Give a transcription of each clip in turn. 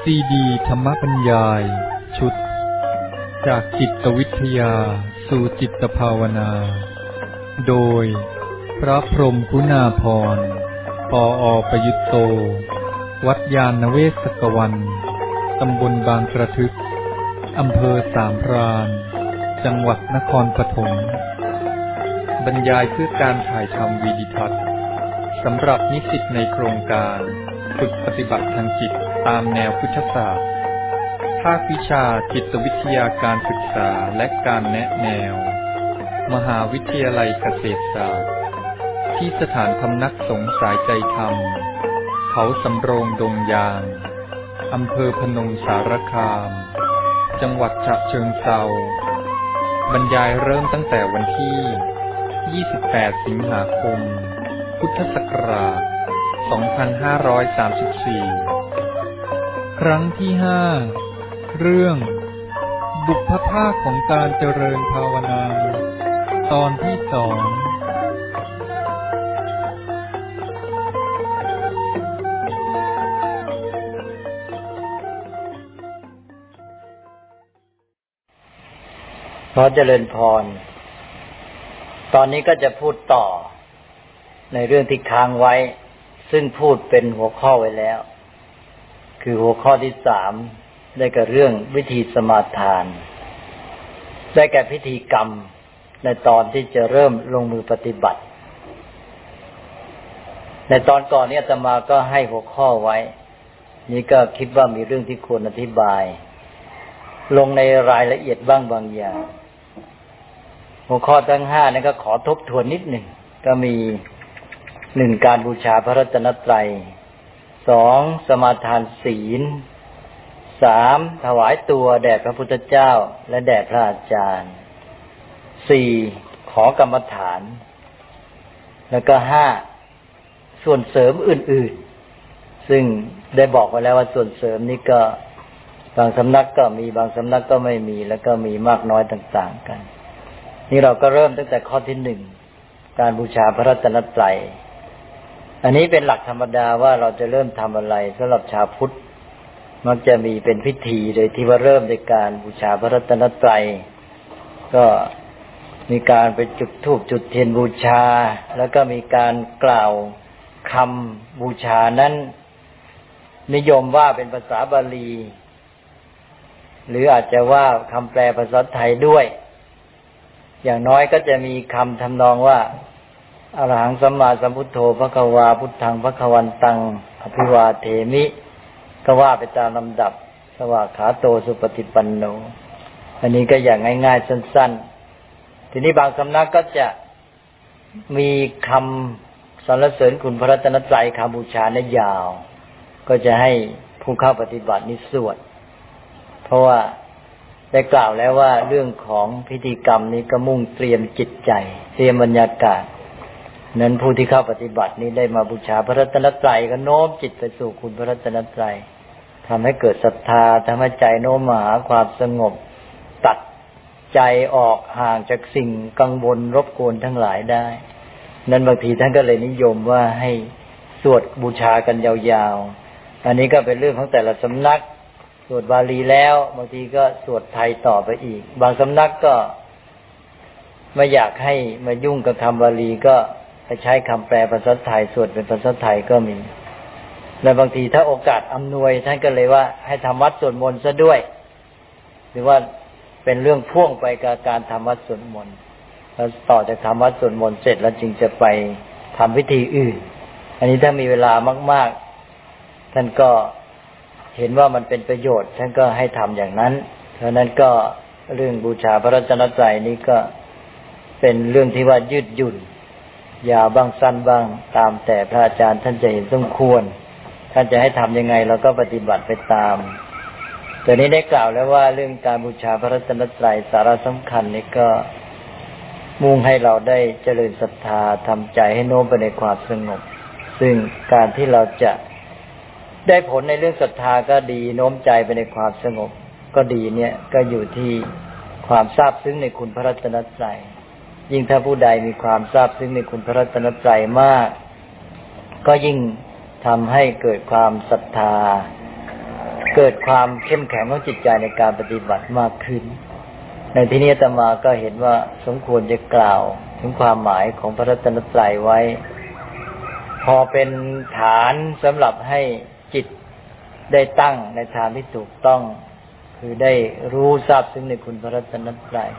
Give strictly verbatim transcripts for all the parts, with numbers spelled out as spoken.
ซีดีธรรมบรรยายชุดจากจิตวิทยาสู่จิตภาวนาโดยพระพรหมคุณาภรณ์ ปออประยุตโตวัดยานเวศกวันตำบลบางกระทึกอำเภอสามพรานจังหวัดนครปฐมบรรยายเพื่อการถ่ายทำวีดิทัศน์สำหรับนิสิตในโครงการฝึกปฏิบัติทางจิตตามแนวพุทธศาสตร์ภาควิชาจิตวิทยาการศึกษาและการแนะแนวมหาวิทยาลัยเกษตรศาสตร์ที่สถานพำนักสงฆ์สายใจธรรมเขาสำโรงดงยางอำเภอพนมสารคามจังหวัดฉะเชิงเทราบรรยายเริ่มตั้งแต่วันที่ยี่สิบแปดสิงหาคมพุทธศักราชสองพันห้าร้อยสามสิบสี่ครั้งที่ห้าเรื่องบุพภาคของการเจริญภาวนาตอนที่สองขอเจริญพรตอนนี้ก็จะพูดต่อในเรื่องที่ค้างไว้ซึ่งพูดเป็นหัวข้อไว้แล้วคือหัวข้อที่สามได้แก่เรื่องวิธีสมาทานได้แก่พิธีกรรมในตอนที่จะเริ่มลงมือปฏิบัติในตอนก่อนนี้อาตมาก็ให้หัวข้อไว้นี่ก็คิดว่ามีเรื่องที่ควรอธิบายลงในรายละเอียดบ้างบางอย่างหัวข้อทั้งห้านั้นก็ขอทบทวนนิดหนึ่งก็มีหนึ่งการบูชาพระรัตนตรัยสองสมาทานศีลสามถวายตัวแด่พระพุทธเจ้าและแด่พระอาจารย์สี่ขอกรรมฐานแล้วก็ห้าส่วนเสริมอื่นๆซึ่งได้บอกไว้แล้วว่าส่วนเสริมนี้ก็บางสำนักก็มีบางสำนักก็ไม่มีแล้วก็มีมากน้อยต่างๆกันนี่เราก็เริ่มตั้งแต่ข้อที่หนึ่งการบูชาพระรัตนตรัยอันนี้เป็นหลักธรรมดาว่าเราจะเริ่มทำอะไรสำหรับชาวพุทธมักจะมีเป็นพิธีโดยที่ว่าเริ่มในการบูชาพระรัตนตรัยก็มีการไปจุดธูปจุดเทียนบูชาแล้วก็มีการกล่าวคำบูชานั้นนิยมว่าเป็นภาษาบาลีหรืออาจจะว่าคำแปลภาษาไทยด้วยอย่างน้อยก็จะมีคำทำนองว่าอรหังสัมมาสัมพุทโธภควาพุทธังภควันตังอภิวาเทมิก็ว่าไปตามลำดับสวากขาโตสุปฏิปันโนอันนี้ก็อย่างง่ายๆสั้นๆทีนี้บางสำนักก็จะมีคำสรรเสริญคุณพระรัตนตรัยคำบูชาเนี่ยยาวก็จะให้ผู้เข้าปฏิบัตินี้สวดเพราะว่าได้กล่าวแล้วว่าเรื่องของพิธีกรรมนี้ก็มุ่งเตรียมจิตใจเตรียมบรรยากาศนั้นผู้ที่เข้าปฏิบัตินี้ได้มาบูชาพระรัตนตรัยก็โน้มจิตไปสู่คุณพระรัตนตรัยทำให้เกิดศรัทธาทำให้ใจโน้มมาหาความสงบตัดใจออกห่างจากสิ่งกังวลรบกวนทั้งหลายได้นั้นบางทีท่านก็เลยนิยมว่าให้สวดบูชากันยาวๆอันนี้ก็เป็นเรื่องของแต่ละสำนักสวดบาลีแล้วบางทีก็สวดไทยต่อไปอีกบางสำนักก็ไม่อยากให้มายุ่งกับคำบาลีก็ไปใช้คำแปลภาษาไทยสวดเป็นภาษาไทยก็มีและบางทีถ้าโอกาสอำนวยท่านก็เลยว่าให้ทำวัดสวดมนต์ซะด้วยหรือว่าเป็นเรื่องพ่วงไปกับการทำวัดสวดมนต์แล้วต่อจากทำวัดสวดมนต์เสร็จแล้วจึงจะไปทำพิธีอื่นอันนี้ถ้ามีเวลามากๆท่านก็เห็นว่ามันเป็นประโยชน์ท่านก็ให้ทำอย่างนั้นเพราะนั้นก็เรื่องบูชาพระรัตนตรัยนี้ก็เป็นเรื่องที่ว่ายืดหยุ่นยาวบ้างสั้นบ้างตามแต่พระอาจารย์ท่านจะเห็นสมควรท่านจะให้ทำยังไงเราก็ปฏิบัติไปตามแต่นี้ได้กล่าวแล้วว่าเรื่องการบูชาพระรัตนตรัยสาระสำคัญนี่ก็มุ่งให้เราได้เจริญศรัทธาทำใจให้โน้มไปในความสงบซึ่งการที่เราจะได้ผลในเรื่องศรัทธาก็ดีโน้มใจไปในความสงบก็ดีเนี่ยก็อยู่ที่ความซาบซึ้งในคุณพระรัตนตรัยยิ่งถ้าผู้ใดมีความซาบซึ้งในคุณพระรัตนตรัยมากก็ยิ่งทำให้เกิดความศรัทธาเกิดความเข้มแข็งของจิตใจในการปฏิบัติมากขึ้นในที่นี้อาตมาก็เห็นว่าสมควรจะกล่าวถึงความหมายของพระรัตนตรัยไว้พอเป็นฐานสำหรับให้จิตได้ตั้งในทางที่ถูกต้องคือได้รู้ทราบซึ้งในคุณพระรัตนตรัย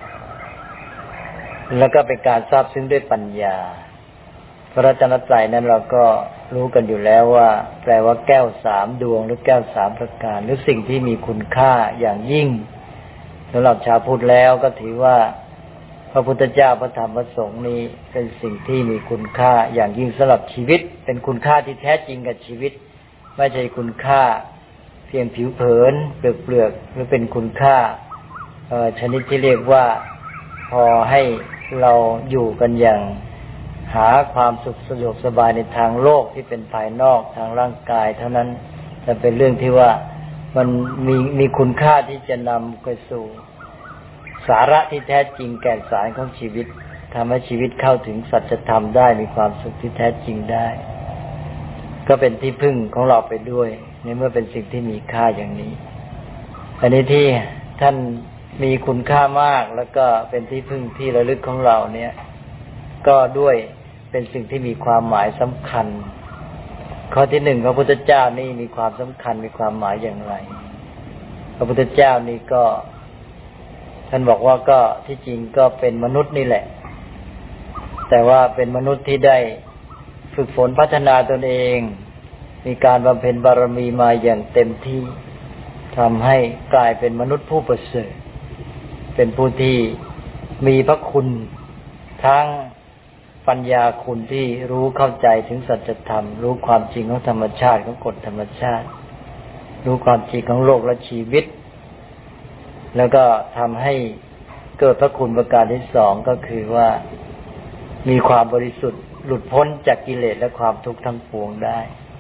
แล้วก็เป็นการทราบซึ้งด้วยปัญญาพระรัตนตรัยนั้นเราก็รู้กันอยู่แล้วว่าแปลว่าแก้วสามดวงหรือแก้วสามประการหรือสิ่งที่มีคุณค่าอย่างยิ่งสำหรับชาวพุทธแล้วก็ถือว่าพระพุทธเจ้าพระธรรมพระสงฆ์นี้เป็นสิ่งที่มีคุณค่าอย่างยิ่งสำหรับชีวิตเป็นคุณค่าที่แท้จริงกับชีวิตไม่ใช่คุณค่าเพียงผิวเผินเปลือกๆหรือเป็นคุณค่าชนิดที่เรียกว่าพอให้เราอยู่กันอย่างหาความสุขสะดวกสบายในทางโลกที่เป็นภายนอกทางร่างกายเท่านั้นแต่เป็นเรื่องที่ว่ามันมีมีคุณค่าที่จะนำไปสู่สาระที่แท้จริงแก่นสารของชีวิตทำให้ชีวิตเข้าถึงสัจธรรมได้มีความสุขที่แท้จริงได้ก็เป็นที่พึ่งของเราไปด้วยในเมื่อเป็นสิ่งที่มีค่าอย่างนี้อันนี้ที่ท่านมีคุณค่ามากแล้วก็เป็นที่พึ่งที่ระลึกของเราเนี่ยก็ด้วยเป็นสิ่งที่มีความหมายสำคัญข้อที่หนึ่งพระพุทธเจ้านี่มีความสำคัญมีความหมายอย่างไรพระพุทธเจ้านี่ก็ท่านบอกว่าก็ที่จริงก็เป็นมนุษย์นี่แหละแต่ว่าเป็นมนุษย์ที่ได้ฝึกฝนพัฒนาตนเองมีการบำเพ็ญบารมีมาอย่างเต็มที่ทำให้กลายเป็นมนุษย์ผู้ประเสริฐเป็นผู้ที่มีพระคุณทั้งปัญญาคุณที่รู้เข้าใจถึงสัจธรรมรู้ความจริงของธรรมชาติของกฎธรรมชาติรู้ความจริงของโลกและชีวิตแล้วก็ทำให้เกิดพระคุณประการที่สองก็คือว่ามีความบริสุทธิ์หลุดพ้นจากกิเลสและความทุกข์ทั้งปวงได้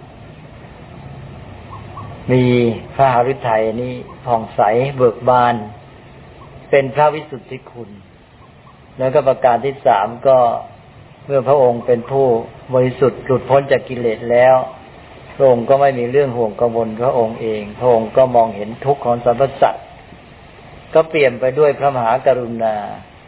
มีพระหฤทัยนี้ผ่องใสเบิกบานเป็นพระวิสุทธิคุณแล้วก็ประการที่สามก็เมื่อพระองค์เป็นผู้บริสุทธิ์หลุดพ้นจากกิเลสแล้วพระองค์ก็ไม่มีเรื่องห่วงกังวลพระองค์เองพระองค์ก็มองเห็นทุกข์ของสรรพสัตว์ก็เปลี่ยนไปด้วยพระมหากรุณา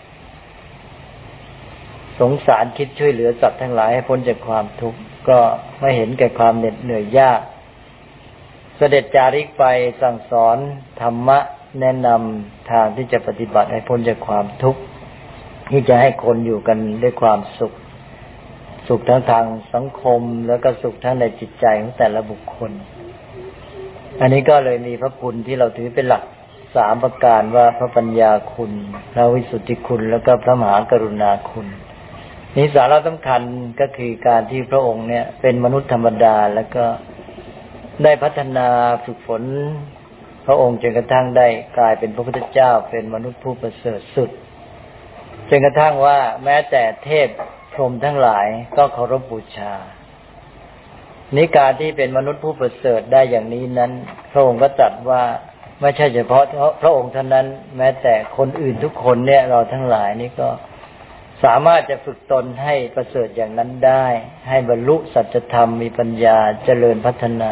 สงสารคิดช่วยเหลือสัตว์ทั้งหลายให้พ้นจากความทุกข์ก็ไม่เห็นแก่ความเหน็ดเหนื่อยยากเสด็จจาริกไปสั่งสอนธรรมะแนะนำทางที่จะปฏิบัติให้พ้นจากความทุกข์ที่จะให้คนอยู่กันด้วยความสุขสุขทั้งทางสังคมแล้วก็สุขทั้งในจิตใจของแต่ละบุคคลอันนี้ก็เลยมีพระคุณที่เราถือเป็นหลักสามประการว่าพระปัญญาคุณพระวิสุทธิคุณแล้วก็พระมหากรุณาคุณนี้สาระสำคัญก็คือการที่พระองค์เนี่ยเป็นมนุษย์ธรรมดาแล้วก็ได้พัฒนาฝึกฝนพระองค์จนกระทั่งได้กลายเป็นพระพุทธเจ้าเป็นมนุษย์ผู้ประเสริฐสุดจนกระทั่งว่าแม้แต่เทพพรหมทั้งหลายก็เคารพบูชานี้การที่เป็นมนุษย์ผู้ประเสริฐได้อย่างนี้นั้นพระองค์ก็ตรัสว่าไม่ใช่เฉพาะพระองค์เท่านั้นแม้แต่คนอื่นทุกคนเนี่ยเราทั้งหลายนี่ก็สามารถจะฝึกตนให้ประเสริฐอย่างนั้นได้ให้บรรลุสัจธรรมมีปัญญาเจริญพัฒนา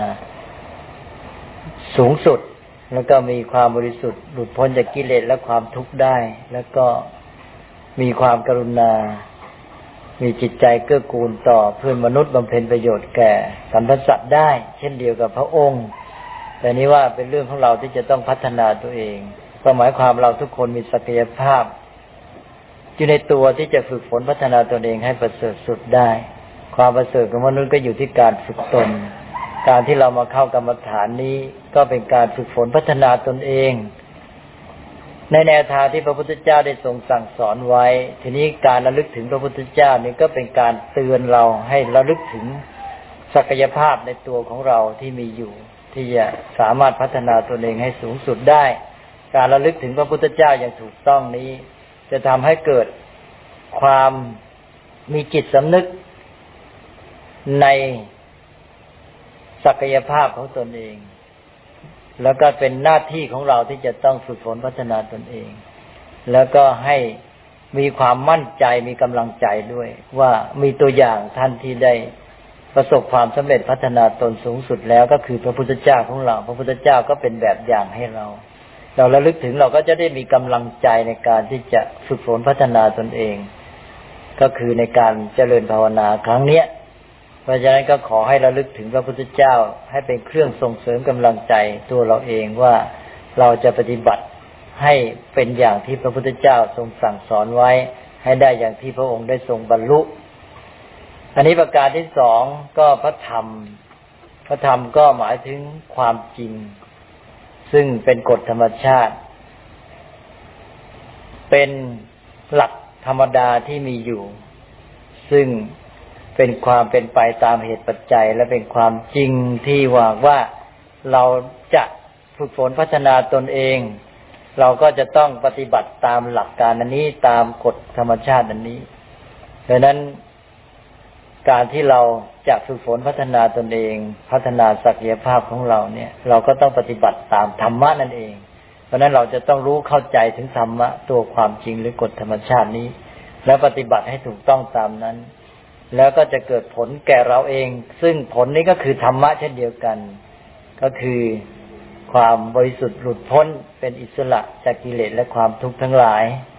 สูงสุดแล้วก็มีความบริสุทธิ์หลุดพ้นจากกิเลสและความทุกข์ได้แล้วก็มีความกรุณามีจิตใจเกื้อกูลต่อเพื่อนมนุษย์บำเพ็ญประโยชน์แก่สรรพสัตว์ได้เช่นเดียวกับพระองค์แต่นี้ว่าเป็นเรื่องของเราที่จะต้องพัฒนาตัวเองก็หมายความเราทุกคนมีศักยภาพอยู่ในตัวที่จะฝึกฝนพัฒนาตนเองให้ประเสริฐสุดได้ความประเสริฐของมนุษย์ก็อยู่ที่การฝึกตนการที่เรามาเข้ากรรมฐานนี้ก็เป็นการฝึกฝนพัฒนาตนเองในแนวทางที่พระพุทธเจ้าได้ทรงสั่งสอนไว้ทีนี้การระลึกถึงพระพุทธเจ้านี่ก็เป็นการเตือนเราให้ระลึกถึงศักยภาพในตัวของเราที่มีอยู่ที่จะสามารถพัฒนาตนเองให้สูงสุดได้การระลึกถึงพระพุทธเจ้าอย่างถูกต้องนี้จะทำให้เกิดความมีจิตสำนึกในศักยภาพของตนเองแล้วก็เป็นหน้าที่ของเราที่จะต้องฝึกฝนพัฒนาตนเองแล้วก็ให้มีความมั่นใจมีกำลังใจด้วยว่ามีตัวอย่างท่านที่ได้ประสบความสำเร็จพัฒนาตนสูงสุดแล้วก็คือพระพุทธเจ้าของเราพระพุทธเจ้าก็เป็นแบบอย่างให้เราเราระลึกถึงเราก็จะได้มีกำลังใจในการที่จะฝึกฝนพัฒนาตนเองก็คือในการเจริญภาวนาครั้งเนี้ยเพราะฉะนั้นก็ขอให้ระลึกถึงพระพุทธเจ้าให้เป็นเครื่องส่งเสริมกำลังใจตัวเราเองว่าเราจะปฏิบัติให้เป็นอย่างที่พระพุทธเจ้าทรงสั่งสอนไว้ให้ได้อย่างที่พระองค์ได้ทรงบรรลุอันนี้ประการที่สองก็พระธรรมพระธรรมก็หมายถึงความจริงซึ่งเป็นกฎธรรมชาติเป็นหลักธรรมดาที่มีอยู่ซึ่งเป็นความเป็นไปตามเหตุปัจจัยและเป็นความจริงที่ว่าว่าเราจะฝึกฝนพัฒนาตนเองเราก็จะต้องปฏิบัติตามหลักการอันนี้ตามกฎธรรมชาติอันนี้ดังนั้นการที่เราจะฝึกฝนพัฒนาตนเองพัฒนาศักยภาพของเราเนี่ยเราก็ต้องปฏิบัติตามธรรมะนั่นเองเพราะนั้นเราจะต้องรู้เข้าใจถึงธรรมะตัวความจริงหรือกฎธรรมชาตินี้แล้วปฏิบัติให้ถูกต้องตามนั้นแล้วก็จะเกิดผลแก่เราเองซึ่งผลนี้ก็คือธรรมะเช่นเดียวกันก็คือความบริสุทธิ์หลุดพ้นเป็นอิสระจากกิเลสและความทุกข์ทั้งหลาย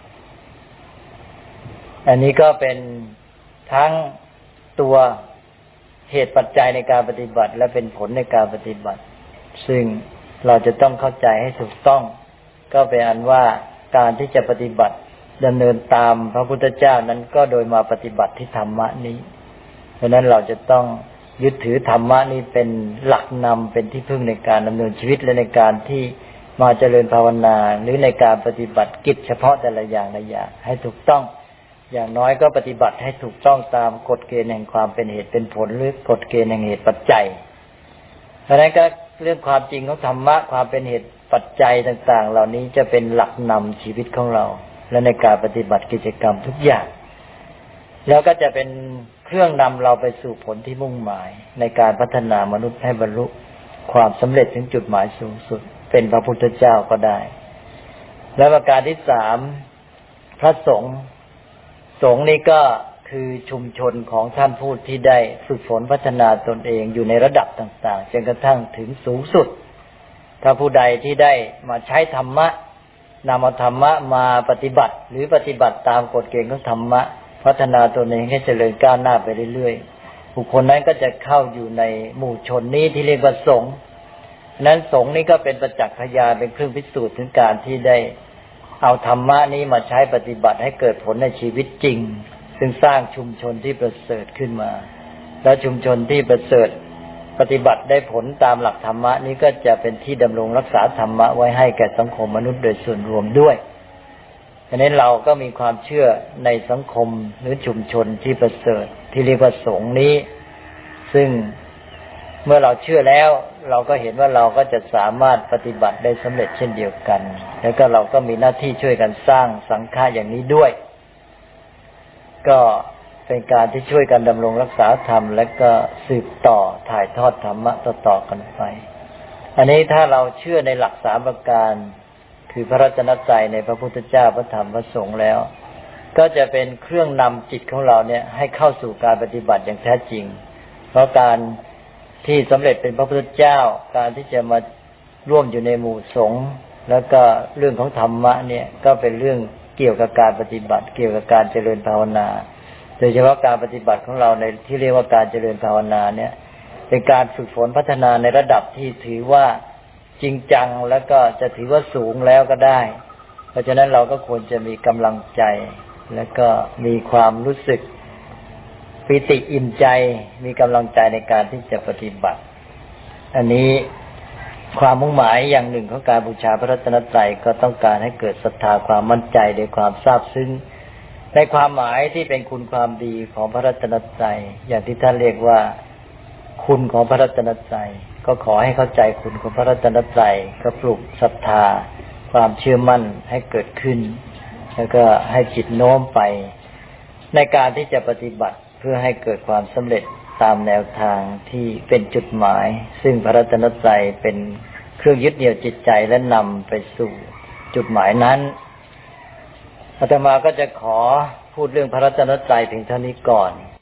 อันนี้ก็เป็นทั้งตัวเหตุปัจจัยในการปฏิบัติและเป็นผลในการปฏิบัติซึ่งเราจะต้องเข้าใจให้ถูกต้องก็เป็นอันว่าการที่จะปฏิบัติดำเนินตามพระพุทธเจ้านั้นก็โดยมาปฏิบัติที่ธรรมะนี้เพราะนั้นเราจะต้องยึดถือธรรมะนี้เป็นหลักนำเป็นที่พึ่งในการดำเนินชีวิตและในการที่มาเจริญภาวนาหรือในการปฏิบัติกิจเฉพาะแต่ละอย่างละอย่างให้ถูกต้องอย่างน้อยก็ปฏิบัติให้ถูกต้องตามกฎเกณฑ์แห่งความเป็นเหตุเป็นผลหรือกฎเกณฑ์แห่งเหตุปัจจัยเพราะนั้นก็เรื่องความจริงของธรรมะความเป็นเหตุปัจจัยต่างๆเหล่านี้จะเป็นหลักนำชีวิตของเราและในการปฏิบัติกิจกรรมทุกอย่างแล้วก็จะเป็นเครื่องนำเราไปสู่ผลที่มุ่งหมายในการพัฒนามนุษย์ให้บรรลุความสำเร็จถึงจุดหมายสูงสุดเป็นพระพุทธเจ้าก็ได้และประการที่สามพระสงฆ์สงฆ์นี้ก็คือชุมชนของท่านผู้ที่ได้ฝึกฝนพัฒนาตนเองอยู่ในระดับต่างๆจนกระทั่งถึงสูงสุดถ้าผู้ใดที่ได้มาใช้ธรรมะนำเอาธรรมะมาปฏิบัติหรือปฏิบัติตามกฎเกณฑ์ของธรรมะพัฒนาตนเองให้เจริญก้าวหน้าไปเรื่อยๆบุคคลนั้นก็จะเข้าอยู่ในหมู่ชนนี้ที่เรียกว่าสงฆ์นั้นสงฆ์นี้ก็เป็นประจักษ์พยานเป็นเครื่องพิสูจน์ถึงการที่ได้เอาธรรมะนี้มาใช้ปฏิบัติให้เกิดผลในชีวิตจริงซึ่งสร้างชุมชนที่ประเสริฐขึ้นมาแล้วชุมชนที่ประเสริฐปฏิบัติได้ผลตามหลักธรรมะนี้ก็จะเป็นที่ดำรงรักษาธรรมะไว้ให้แก่สังคมมนุษย์โดยส่วนรวมด้วยฉะนั้นเราก็มีความเชื่อในสังคมหรือชุมชนที่ประเสริฐที่เรียกว่าสงฆ์นี้ซึ่งเมื่อเราเชื่อแล้วเราก็เห็นว่าเราก็จะสามารถปฏิบัติได้สำเร็จเช่นเดียวกันแล้วก็เราก็มีหน้าที่ช่วยกันสร้างสังฆะอย่างนี้ด้วยก็เป็นการที่ช่วยกันดำรงรักษาธรรมและก็สืบต่อถ่ายทอดธรรมะต่อๆกันไปอันนี้ถ้าเราเชื่อในหลักสามประการคือพระรัตนตรัยในพระพุทธเจ้าพระธรรมพระสงฆ์แล้วก็จะเป็นเครื่องนำจิตของเราเนี่ยให้เข้าสู่การปฏิบัติอย่างแท้จริงเพราะการที่สำเร็จเป็นพระพุทธเจ้าการที่จะมาร่วมอยู่ในหมู่สงฆ์แล้วก็เรื่องของธรรมะเนี่ยก็เป็นเรื่องเกี่ยวกับการปฏิบัติเกี่ยวกับการเจริญภาวนาโดยเฉพาะการปฏิบัติของเราในที่เรียกว่าการเจริญภาวนาเนี่ยเป็นการฝึกฝนพัฒนาในระดับที่ถือว่าจริงจังแล้วก็จะถือว่าสูงแล้วก็ได้เพราะฉะนั้นเราก็ควรจะมีกำลังใจแล้วก็มีความรู้สึกปิติอิ่มใจมีกำลังใจในการที่จะปฏิบัติอันนี้ความมุ่งหมายอย่างหนึ่งของการบูชาพระรัตนตรัยก็ต้องการให้เกิดศรัทธาความมั่นใจในความซาบซึ้งในความหมายที่เป็นคุณความดีของพระรัตนตรัยอย่างที่ท่านเรียกว่าคุณของพระรัตนตรัยก็ขอให้เข้าใจคุณของพระรัตนตรัยก็ปลุกศรัทธาความเชื่อมั่นให้เกิดขึ้นแล้วก็ให้จิตโน้มไปในการที่จะปฏิบัติเพื่อให้เกิดความสำเร็จตามแนวทางที่เป็นจุดหมายซึ่งพระรัตนตรัยเป็นเครื่องยึดเหนี่ยวจิตใจและนำไปสู่จุดหมายนั้นอาตมาก็จะขอพูดเรื่องพระรัตนตรัยเพียงเท่านี้ก่อน